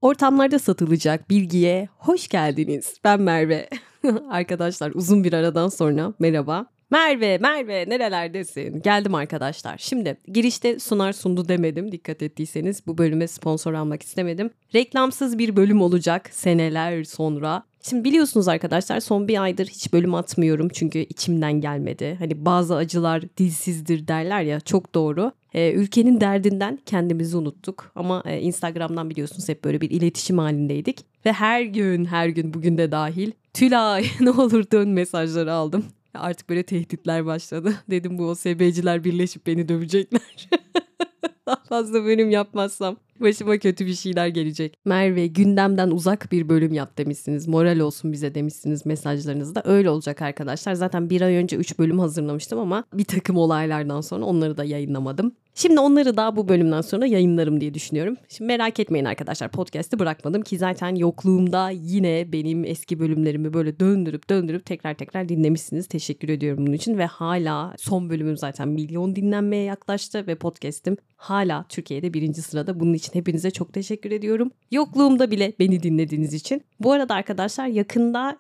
Ortamlarda satılacak bilgiye hoş geldiniz. Ben Merve. Arkadaşlar uzun bir aradan sonra merhaba. Merve nerelerdesin? Geldim arkadaşlar. Şimdi girişte sunar sundu demedim. Dikkat ettiyseniz bu bölüme sponsor almak istemedim. Reklamsız bir bölüm olacak seneler sonra. Şimdi biliyorsunuz arkadaşlar son bir aydır hiç bölüm atmıyorum çünkü içimden gelmedi. Hani bazı acılar dilsizdir derler ya, çok doğru. Ülkenin derdinden kendimizi unuttuk ama Instagram'dan biliyorsunuz hep böyle bir iletişim halindeydik. Ve her gün bugün de dahil Tülay ne olur dön mesajları aldım. Artık böyle tehditler başladı. Dedim bu OSB'ciler birleşip beni dövecekler. Daha fazla bölüm yapmazsam başıma kötü bir şeyler gelecek. Merve gündemden uzak bir bölüm yap demişsiniz. Moral olsun bize demişsiniz mesajlarınızda. Öyle olacak arkadaşlar. Zaten bir ay önce 3 bölüm hazırlamıştım ama bir takım olaylardan sonra onları da yayınlamadım. Şimdi onları da bu bölümden sonra yayınlarım diye düşünüyorum. Şimdi merak etmeyin arkadaşlar, podcast'ı bırakmadım ki zaten yokluğumda yine benim eski bölümlerimi böyle döndürüp tekrar dinlemişsiniz. Teşekkür ediyorum bunun için ve hala son bölümüm zaten milyon dinlenmeye yaklaştı ve podcast'im hala Türkiye'de 1. sırada. Bunun için hepinize çok teşekkür ediyorum. Yokluğumda bile beni dinlediğiniz için. Bu arada arkadaşlar yakında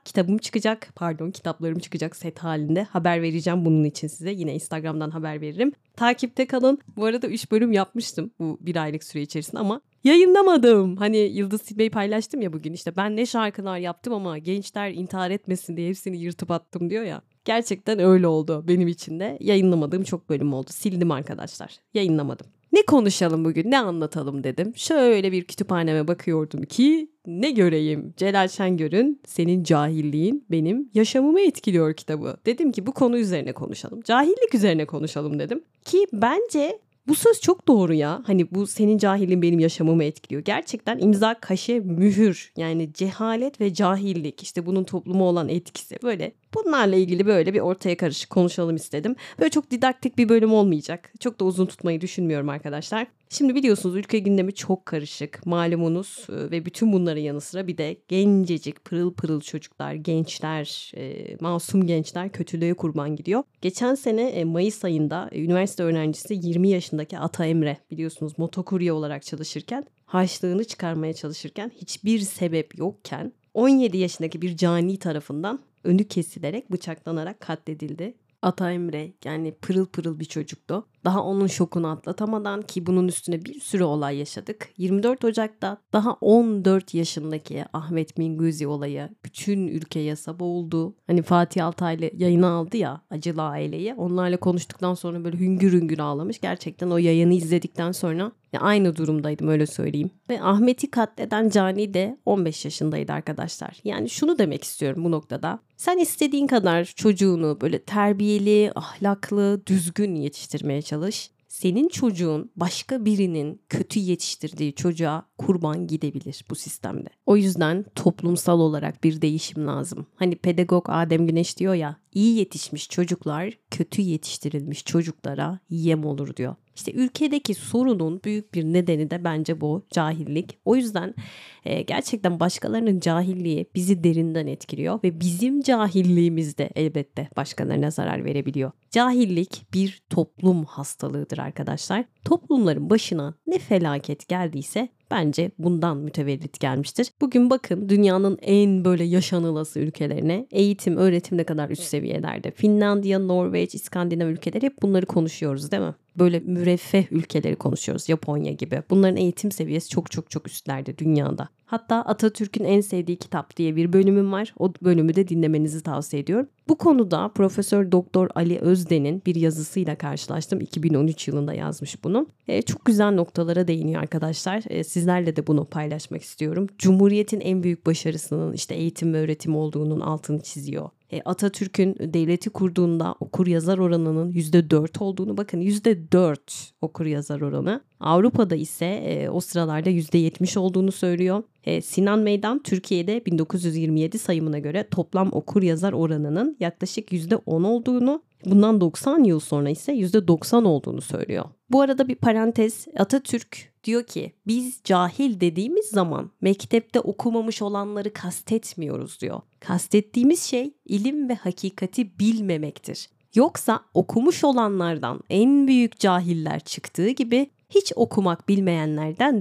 kitaplarım çıkacak set halinde. Haber vereceğim bunun için size. Yine Instagram'dan haber veririm. Takipte kalın. Bu arada 3 bölüm yapmıştım bu bir aylık süre içerisinde ama yayınlamadım. Hani Yıldız Tilbe'yi paylaştım ya bugün, işte ben ne şarkılar yaptım ama gençler intihar etmesin diye hepsini yırtıp attım diyor ya. Gerçekten öyle oldu benim için de. Yayınlamadığım çok bölüm oldu. Sildim arkadaşlar. Yayınlamadım. Ne konuşalım bugün, ne anlatalım dedim. Şöyle bir kütüphaneme bakıyordum ki ne göreyim? Celal Şengör'ün Senin Cahilliğin Benim Yaşamımı Etkiliyor kitabı. Dedim ki bu konu üzerine konuşalım. Cahillik üzerine konuşalım dedim. Ki bence bu söz çok doğru ya. Hani bu senin cahilliğin benim yaşamımı etkiliyor. Gerçekten imza, kaşe, mühür, yani cehalet ve cahillik, işte bunun topluma olan etkisi, böyle bunlarla ilgili böyle bir ortaya karışık konuşalım istedim. Böyle çok didaktik bir bölüm olmayacak. Çok da uzun tutmayı düşünmüyorum arkadaşlar. Şimdi biliyorsunuz ülke gündemi çok karışık malumunuz ve bütün bunların yanı sıra bir de gencecik pırıl pırıl çocuklar, gençler, masum gençler kötülüğe kurban gidiyor. Geçen sene Mayıs ayında üniversite öğrencisi 20 yaşındaki Ata Emre, biliyorsunuz motokurye olarak çalışırken, harçlığını çıkarmaya çalışırken hiçbir sebep yokken 17 yaşındaki bir cani tarafından önü kesilerek bıçaklanarak katledildi. Ata Emre yani pırıl pırıl bir çocuktu. Daha onun şokunu atlatamadan, ki bunun üstüne bir sürü olay yaşadık. 24 Ocak'ta daha 14 yaşındaki Ahmet Minguzzi olayı bütün ülke yasa boğuldu. Hani Fatih Altaylı yayını aldı ya, Acılı Aileyi. Onlarla konuştuktan sonra böyle hüngür hüngür ağlamış. Gerçekten o yayını izledikten sonra aynı durumdaydım, öyle söyleyeyim. Ve Ahmet'i katleden cani de 15 yaşındaydı arkadaşlar. Yani şunu demek istiyorum bu noktada. Sen istediğin kadar çocuğunu böyle terbiyeli, ahlaklı, düzgün yetiştirmeye çalış. Senin çocuğun başka birinin kötü yetiştirdiği çocuğa kurban gidebilir bu sistemde. O yüzden toplumsal olarak bir değişim lazım. Hani pedagog Adem Güneş diyor ya, iyi yetişmiş çocuklar kötü yetiştirilmiş çocuklara yem olur diyor. İşte ülkedeki sorunun büyük bir nedeni de bence bu cahillik. O yüzden gerçekten başkalarının cahilliği bizi derinden etkiliyor ve bizim cahilliğimiz de elbette başkalarına zarar verebiliyor. Cahillik bir toplum hastalığıdır arkadaşlar. Toplumların başına ne felaket geldiyse bence bundan mütevellit gelmiştir. Bugün bakın dünyanın en böyle yaşanılası ülkelerine, eğitim, öğretim ne kadar üst seviyelerde. Finlandiya, Norveç, İskandinav ülkeleri, hep bunları konuşuyoruz değil mi? Böyle müreffeh ülkeleri konuşuyoruz, Japonya gibi. Bunların eğitim seviyesi çok üstlerde dünyada. Hatta Atatürk'ün en sevdiği kitap diye bir bölümüm var. O bölümü de dinlemenizi tavsiye ediyorum. Bu konuda Profesör Doktor Ali Özden'in bir yazısıyla karşılaştım. 2013 yılında yazmış bunu. Çok güzel noktalara değiniyor arkadaşlar. Sizlerle de bunu paylaşmak istiyorum. Cumhuriyetin en büyük başarısının işte eğitim ve öğretim olduğunun altını çiziyor. Atatürk'ün devleti kurduğunda okur yazar oranının %4 olduğunu, bakın %4 okur yazar oranı. Avrupa'da ise o sıralarda %70 olduğunu söylüyor. Sinan Meydan Türkiye'de 1927 sayımına göre toplam okur yazar oranının yaklaşık %10 olduğunu, bundan 90 yıl sonra ise %90 olduğunu söylüyor. Bu arada bir parantez, Atatürk diyor ki biz cahil dediğimiz zaman mektepte okumamış olanları kastetmiyoruz diyor. Kastettiğimiz şey ilim ve hakikati bilmemektir. Yoksa okumuş olanlardan en büyük cahiller çıktığı gibi hiç okumak bilmeyenlerden de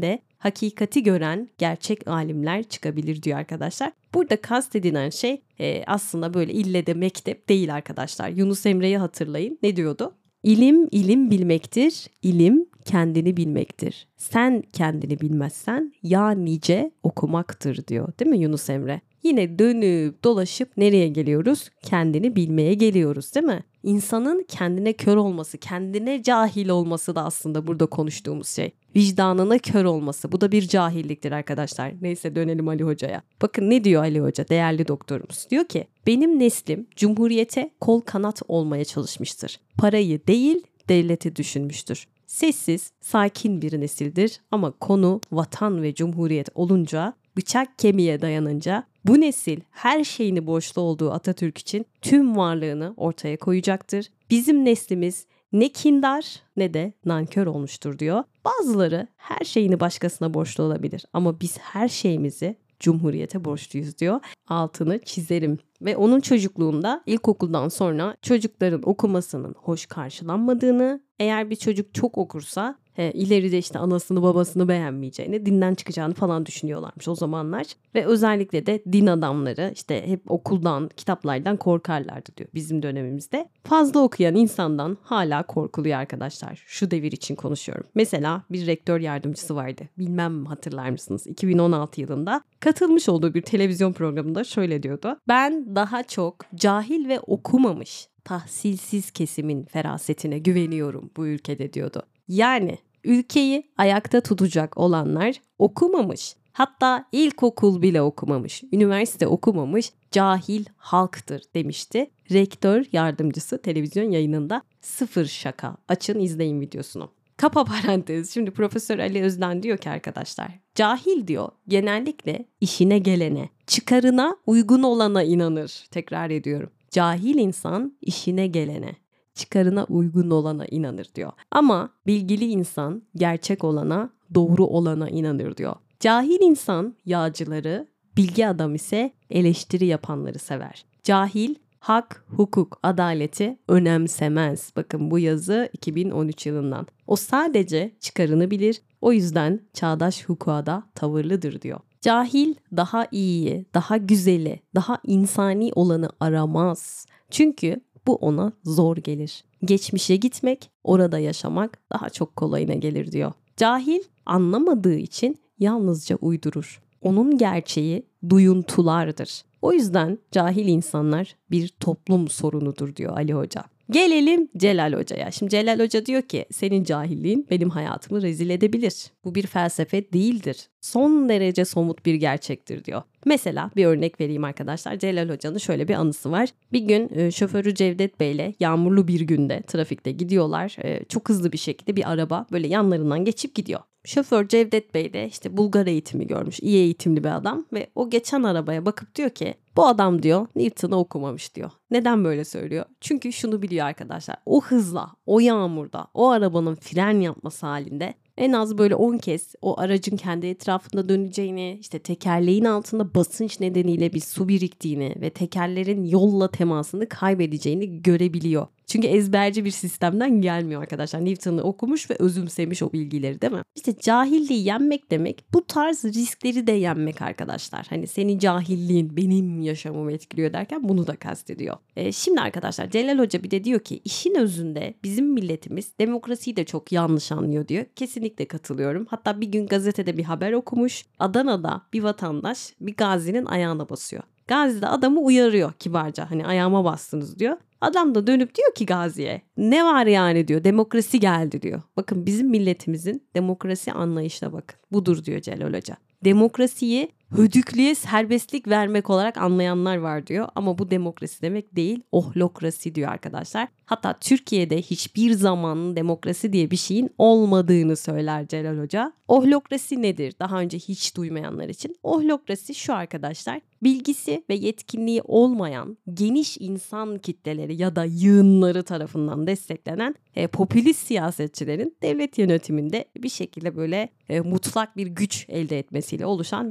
hakikati gören gerçek alimler çıkabilir diyor arkadaşlar. Burada kastedilen şey aslında böyle ille de mektep değil arkadaşlar. Yunus Emre'yi hatırlayın. Ne diyordu? İlim ilim bilmektir, ilim kendini bilmektir. Sen kendini bilmezsen ya nice okumaktır diyor, değil mi Yunus Emre? Yine dönüp dolaşıp nereye geliyoruz? Kendini bilmeye geliyoruz, değil mi? İnsanın kendine kör olması, kendine cahil olması da aslında burada konuştuğumuz şey. Vicdanına kör olması. Bu da bir cahilliktir arkadaşlar. Neyse dönelim Ali Hoca'ya. Bakın ne diyor Ali Hoca, değerli doktorumuz. Diyor ki benim neslim cumhuriyete kol kanat olmaya çalışmıştır. Parayı değil devleti düşünmüştür. Sessiz, sakin bir nesildir ama konu vatan ve cumhuriyet olunca, bıçak kemiğe dayanınca bu nesil her şeyini borçlu olduğu Atatürk için tüm varlığını ortaya koyacaktır. Bizim neslimiz ne kindar ne de nankör olmuştur diyor. Bazıları her şeyini başkasına borçlu olabilir ama biz her şeyimizi Cumhuriyete borçluyuz diyor. Altını çizerim. Ve onun çocukluğunda ilkokuldan sonra çocukların okumasının hoş karşılanmadığını, eğer bir çocuk çok okursa ileride işte anasını babasını beğenmeyeceğini, dinden çıkacağını falan düşünüyorlarmış o zamanlar. Ve özellikle de din adamları işte hep okuldan, kitaplardan korkarlardı diyor bizim dönemimizde. Fazla okuyan insandan hala korkuluyor arkadaşlar. Şu devir için konuşuyorum. Mesela bir rektör yardımcısı vardı. Bilmem hatırlar mısınız? 2016 yılında katılmış olduğu bir televizyon programında şöyle diyordu. Ben daha çok cahil ve okumamış, tahsilsiz kesimin ferasetine güveniyorum bu ülkede diyordu. Yani ülkeyi ayakta tutacak olanlar okumamış, hatta ilkokul bile okumamış, üniversite okumamış cahil halktır demişti. Rektör yardımcısı televizyon yayınında. Sıfır şaka. Açın izleyin videosunu. Kapa parantez. Şimdi Profesör Ali Özden diyor ki arkadaşlar, cahil diyor genellikle işine gelene, çıkarına uygun olana inanır. Tekrar ediyorum. Cahil insan işine gelene, çıkarına uygun olana inanır diyor. Ama bilgili insan gerçek olana, doğru olana inanır diyor. Cahil insan yağcıları, bilgi adam ise eleştiri yapanları sever. Cahil hak, hukuk, adaleti önemsemez. Bakın bu yazı 2013 yılından. O sadece çıkarını bilir. O yüzden çağdaş hukuka da tavırlıdır diyor. Cahil daha iyiyi, daha güzeli, daha insani olanı aramaz. Çünkü bu ona zor gelir. Geçmişe gitmek, orada yaşamak daha çok kolayına gelir diyor. Cahil anlamadığı için yalnızca uydurur. Onun gerçeği duyuntulardır. O yüzden cahil insanlar bir toplum sorunudur diyor Ali Hoca. Gelelim Celal Hoca'ya. Şimdi Celal Hoca diyor ki senin cahilliğin benim hayatımı rezil edebilir. Bu bir felsefe değildir. Son derece somut bir gerçektir diyor. Mesela bir örnek vereyim arkadaşlar. Celal Hoca'nın şöyle bir anısı var. Bir gün şoförü Cevdet Bey'le yağmurlu bir günde trafikte gidiyorlar. Çok hızlı bir şekilde bir araba böyle yanlarından geçip gidiyor. Şoför Cevdet Bey de işte Bulgar eğitimi görmüş, iyi eğitimli bir adam ve o geçen arabaya bakıp diyor ki bu adam diyor Newton'u okumamış diyor. Neden böyle söylüyor? Çünkü şunu biliyor arkadaşlar, o hızla, o yağmurda, o arabanın fren yapması halinde en az böyle 10 kez o aracın kendi etrafında döneceğini, işte tekerleğin altında basınç nedeniyle bir su biriktiğini ve tekerlerin yolla temasını kaybedeceğini görebiliyor. Çünkü ezberci bir sistemden gelmiyor arkadaşlar. Newton'u okumuş ve özümsemiş o bilgileri, değil mi? İşte cahilliği yenmek demek bu tarz riskleri de yenmek arkadaşlar. Hani senin cahilliğin benim yaşamımı etkiliyor derken bunu da kastediyor. Şimdi arkadaşlar Celal Hoca bir de diyor ki işin özünde bizim milletimiz demokrasiyi de çok yanlış anlıyor diyor. Kesinlikle katılıyorum. Hatta bir gün gazetede bir haber okumuş. Adana'da bir vatandaş bir gazinin ayağına basıyor. Gazi de adamı uyarıyor kibarca, hani ayağıma bastınız diyor. Adam da dönüp diyor ki Gazi'ye ne var yani diyor, demokrasi geldi diyor. Bakın bizim milletimizin demokrasi anlayışına bakın. Budur diyor Celal Hoca. Demokrasiyi hödüklüye serbestlik vermek olarak anlayanlar var diyor. Ama bu demokrasi demek değil, ohlokrasi diyor arkadaşlar. Hatta Türkiye'de hiçbir zaman demokrasi diye bir şeyin olmadığını söyler Celal Hoca. Ohlokrasi nedir? Daha önce hiç duymayanlar için. Ohlokrasi şu arkadaşlar. Bilgisi ve yetkinliği olmayan geniş insan kitleleri ya da yığınları tarafından desteklenen popülist siyasetçilerin devlet yönetiminde bir şekilde böyle mutlak bir güç elde etmesiyle oluşan bir yönetim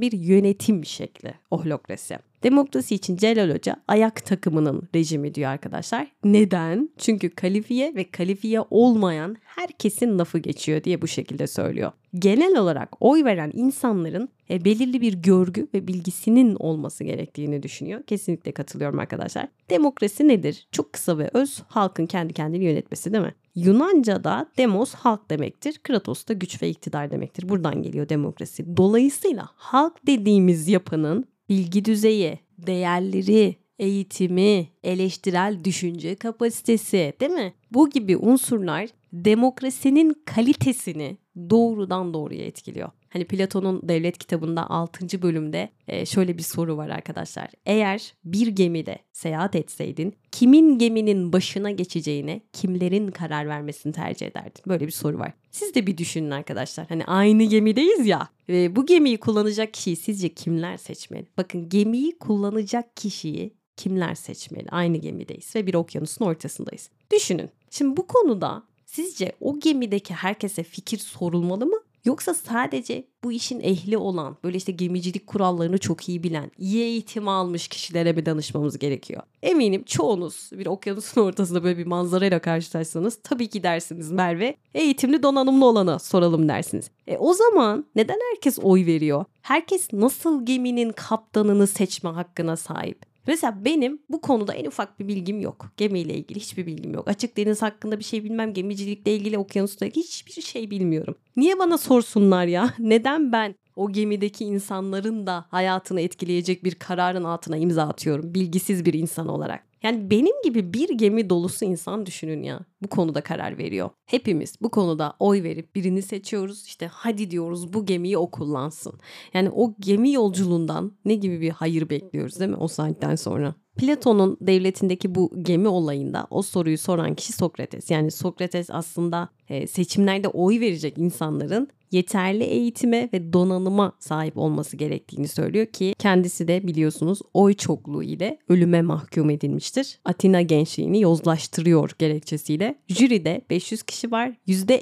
yönetim şekli ohlokrasi. Demokrasi için Celal Hoca ayak takımının rejimi diyor arkadaşlar. Neden? Çünkü kalifiye ve kalifiye olmayan herkesin lafı geçiyor diye bu şekilde söylüyor. Genel olarak oy veren insanların belirli bir görgü ve bilgisinin olması gerektiğini düşünüyor. Kesinlikle katılıyorum arkadaşlar. Demokrasi nedir? Çok kısa ve öz, halkın kendi kendini yönetmesi değil mi? Yunanca'da demos halk demektir. Kratos da güç ve iktidar demektir. Buradan geliyor demokrasi. Dolayısıyla halk dediğimiz yapının bilgi düzeyi, değerleri, eğitimi, eleştirel düşünce kapasitesi, değil mi? Bu gibi unsurlar demokrasinin kalitesini doğrudan doğruya etkiliyor. Hani Platon'un Devlet kitabında 6. bölümde şöyle bir soru var arkadaşlar. Eğer bir gemide seyahat etseydin kimin geminin başına geçeceğine kimlerin karar vermesini tercih ederdin? Böyle bir soru var. Siz de bir düşünün arkadaşlar. Hani aynı gemideyiz ya. Ve bu gemiyi kullanacak kişiyi sizce kimler seçmeli? Bakın, gemiyi kullanacak kişiyi kimler seçmeli? Aynı gemideyiz ve bir okyanusun ortasındayız. Düşünün. Şimdi bu konuda sizce o gemideki herkese fikir sorulmalı mı? Yoksa sadece bu işin ehli olan, böyle işte gemicilik kurallarını çok iyi bilen, iyi eğitim almış kişilere mi danışmamız gerekiyor? Eminim çoğunuz bir okyanusun ortasında böyle bir manzarayla karşılaşsanız tabii ki dersiniz Merve, eğitimli donanımlı olana soralım dersiniz. O zaman neden herkes oy veriyor? Herkes nasıl geminin kaptanını seçme hakkına sahip? Mesela benim bu konuda en ufak bir bilgim yok. Gemiyle ilgili hiçbir bilgim yok. Açık deniz hakkında bir şey bilmem. Gemicilikle ilgili, okyanusla ilgili hiçbir şey bilmiyorum. Niye bana sorsunlar ya? Neden ben o gemideki insanların da hayatını etkileyecek bir kararın altına imza atıyorum bilgisiz bir insan olarak? Yani benim gibi bir gemi dolusu insan düşünün ya. Bu konuda karar veriyor. Hepimiz bu konuda oy verip birini seçiyoruz. İşte hadi diyoruz bu gemiyi o kullansın. Yani o gemi yolculuğundan ne gibi bir hayır bekliyoruz değil mi o saatten sonra? Platon'un devletindeki bu gemi olayında o soruyu soran kişi Sokrates. Yani Sokrates aslında seçimlerde oy verecek insanların yeterli eğitime ve donanıma sahip olması gerektiğini söylüyor ki kendisi de biliyorsunuz oy çokluğu ile ölüme mahkum edilmiştir. Atina gençliğini yozlaştırıyor gerekçesiyle. Jüride 500 kişi var,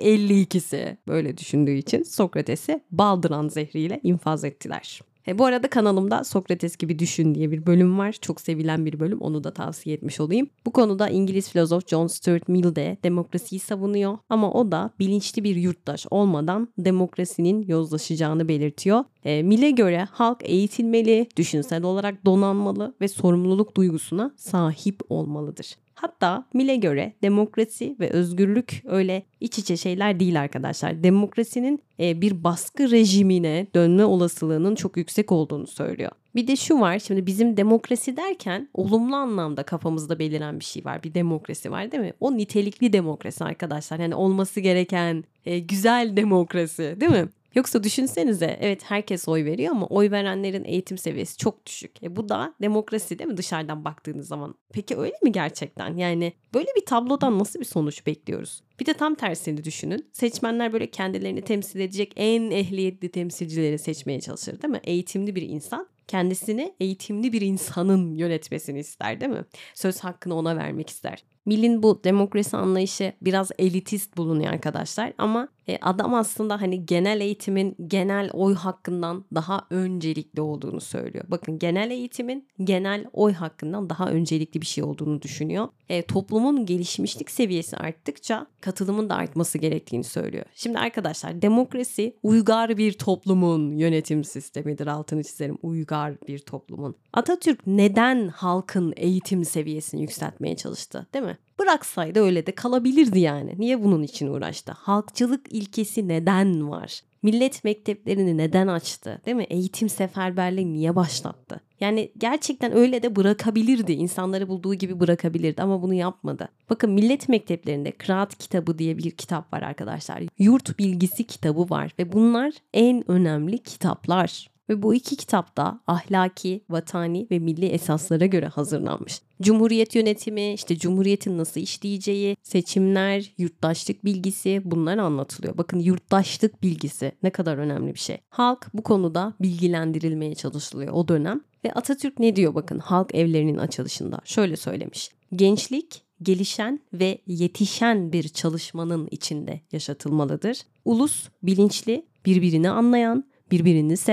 %52'si böyle düşündüğü için Sokrates'i baldıran zehriyle infaz ettiler. Bu arada kanalımda Sokrates gibi düşün diye bir bölüm var. Çok sevilen bir bölüm. Onu da tavsiye etmiş olayım. Bu konuda İngiliz filozof John Stuart Mill de demokrasiyi savunuyor. Ama o da bilinçli bir yurttaş olmadan demokrasinin yozlaşacağını belirtiyor. Mill'e göre halk eğitilmeli, düşünsel olarak donanmalı ve sorumluluk duygusuna sahip olmalıdır. Hatta Mill'e göre demokrasi ve özgürlük öyle iç içe şeyler değil arkadaşlar. Demokrasinin bir baskı rejimine dönme olasılığının çok yüksek olduğunu söylüyor. Bir de şu var, şimdi bizim demokrasi derken olumlu anlamda kafamızda beliren bir şey var. Bir demokrasi var değil mi? O nitelikli demokrasi arkadaşlar. Yani olması gereken güzel demokrasi değil mi? Yoksa düşünsenize, evet herkes oy veriyor ama oy verenlerin eğitim seviyesi çok düşük. Bu da demokrasi değil mi dışarıdan baktığınız zaman? Peki öyle mi gerçekten? Yani böyle bir tablodan nasıl bir sonuç bekliyoruz? Bir de tam tersini düşünün. Seçmenler böyle kendilerini temsil edecek en ehliyetli temsilcileri seçmeye çalışır değil mi? Eğitimli bir insan kendisini eğitimli bir insanın yönetmesini ister değil mi? Söz hakkını ona vermek ister. Mill'in bu demokrasi anlayışı biraz elitist bulunuyor arkadaşlar ama adam aslında hani genel eğitimin genel oy hakkından daha öncelikli olduğunu söylüyor. Bakın, genel eğitimin genel oy hakkından daha öncelikli bir şey olduğunu düşünüyor. Toplumun gelişmişlik seviyesi arttıkça katılımın da artması gerektiğini söylüyor. Şimdi arkadaşlar, demokrasi uygar bir toplumun yönetim sistemidir, altını çizerim, uygar bir toplumun. Atatürk neden halkın eğitim seviyesini yükseltmeye çalıştı değil mi? Bıraksaydı öyle de kalabilirdi yani. Niye bunun için uğraştı? Halkçılık ilkesi neden var? Millet mekteplerini neden açtı? Değil mi? Eğitim seferberliği niye başlattı? Yani gerçekten öyle de bırakabilirdi. İnsanları bulduğu gibi bırakabilirdi ama bunu yapmadı. Bakın, millet mekteplerinde Kıraat kitabı diye bir kitap var arkadaşlar. Yurt bilgisi kitabı var ve bunlar en önemli kitaplar. Ve bu iki kitapta ahlaki, vatani ve milli esaslara göre hazırlanmış. Cumhuriyet yönetimi, işte cumhuriyetin nasıl işleyeceği, seçimler, yurttaşlık bilgisi, bunlar anlatılıyor. Bakın, yurttaşlık bilgisi ne kadar önemli bir şey. Halk bu konuda bilgilendirilmeye çalışılıyor o dönem. Ve Atatürk ne diyor bakın halk evlerinin açılışında? Şöyle söylemiş: gençlik gelişen ve yetişen bir çalışmanın içinde yaşatılmalıdır. Ulus bilinçli, birbirini anlayan, birbirini seven,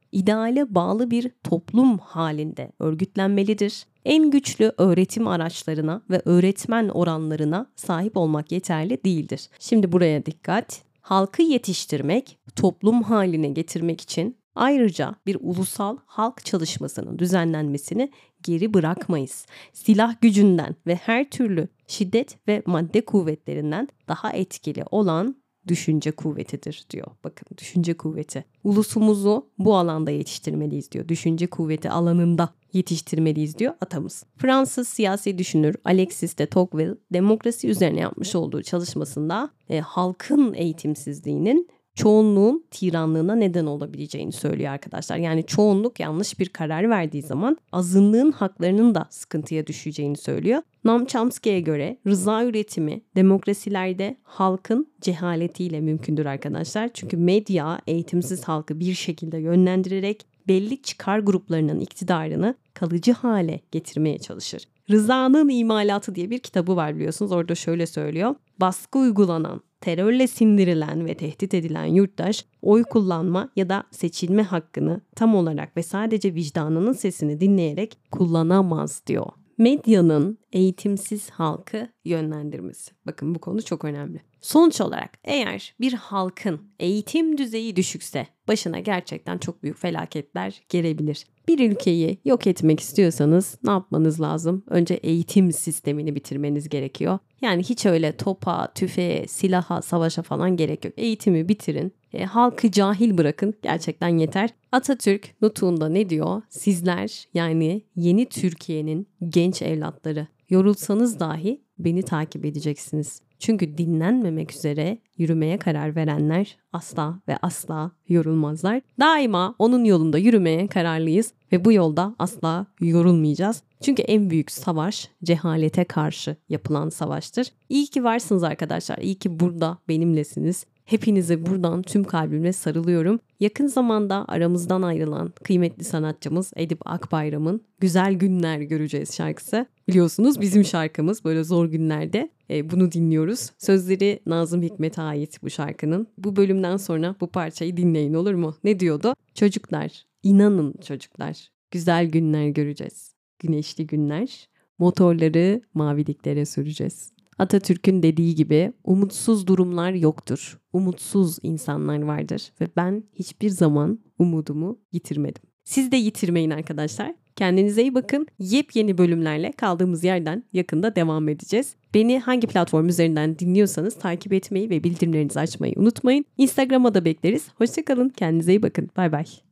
ideale bağlı bir toplum halinde örgütlenmelidir. En güçlü öğretim araçlarına ve öğretmen oranlarına sahip olmak yeterli değildir. Şimdi buraya dikkat. Halkı yetiştirmek, toplum haline getirmek için ayrıca bir ulusal halk çalışmasının düzenlenmesini geri bırakmayız. Silah gücünden ve her türlü şiddet ve madde kuvvetlerinden daha etkili olan düşünce kuvvetidir diyor. Bakın, düşünce kuvveti. Ulusumuzu bu alanda yetiştirmeliyiz diyor. Düşünce kuvveti alanında yetiştirmeliyiz diyor atamız. Fransız siyasi düşünür Alexis de Tocqueville demokrasi üzerine yapmış olduğu çalışmasında halkın eğitimsizliğinin çoğunluğun tiranlığına neden olabileceğini söylüyor arkadaşlar. Yani çoğunluk yanlış bir karar verdiği zaman azınlığın haklarının da sıkıntıya düşeceğini söylüyor. Noam Chomsky'ye göre rıza üretimi demokrasilerde halkın cehaletiyle mümkündür arkadaşlar. Çünkü medya eğitimsiz halkı bir şekilde yönlendirerek belli çıkar gruplarının iktidarını kalıcı hale getirmeye çalışır. Rıza'nın İmalatı diye bir kitabı var biliyorsunuz. Orada şöyle söylüyor. Baskı uygulanan, terörle sindirilen ve tehdit edilen yurttaş oy kullanma ya da seçilme hakkını tam olarak ve sadece vicdanının sesini dinleyerek kullanamaz diyor. Medyanın eğitimsiz halkı yönlendirmesi. Bakın, bu konu çok önemli. Sonuç olarak eğer bir halkın eğitim düzeyi düşükse başına gerçekten çok büyük felaketler gelebilir. Bir ülkeyi yok etmek istiyorsanız ne yapmanız lazım? Önce eğitim sistemini bitirmeniz gerekiyor. Yani hiç öyle topa, tüfeğe, silaha, savaşa falan gerek yok. Eğitimi bitirin. Halkı cahil bırakın. Gerçekten yeter. Atatürk nutuğunda ne diyor? Sizler, yani yeni Türkiye'nin genç evlatları, yorulsanız dahi beni takip edeceksiniz. Çünkü dinlenmemek üzere yürümeye karar verenler asla ve asla yorulmazlar. Daima onun yolunda yürümeye kararlıyız ve bu yolda asla yorulmayacağız. Çünkü en büyük savaş cehalete karşı yapılan savaştır. İyi ki varsınız arkadaşlar. İyi ki burada benimlesiniz. Hepinize buradan tüm kalbimle sarılıyorum. Yakın zamanda aramızdan ayrılan kıymetli sanatçımız Edip Akbayram'ın Güzel Günler Göreceğiz şarkısı. Biliyorsunuz bizim şarkımız böyle zor günlerde bunu dinliyoruz. Sözleri Nazım Hikmet'e ait bu şarkının. Bu bölümden sonra bu parçayı dinleyin, olur mu? Ne diyordu? Çocuklar, inanın çocuklar, güzel günler göreceğiz. Güneşli günler, motorları maviliklere süreceğiz. Atatürk'ün dediği gibi umutsuz durumlar yoktur. Umutsuz insanlar vardır ve ben hiçbir zaman umudumu yitirmedim. Siz de yitirmeyin arkadaşlar. Kendinize iyi bakın. Yepyeni bölümlerle kaldığımız yerden yakında devam edeceğiz. Beni hangi platform üzerinden dinliyorsanız takip etmeyi ve bildirimlerinizi açmayı unutmayın. Instagram'a da bekleriz. Hoşça kalın. Kendinize iyi bakın. Bay bay.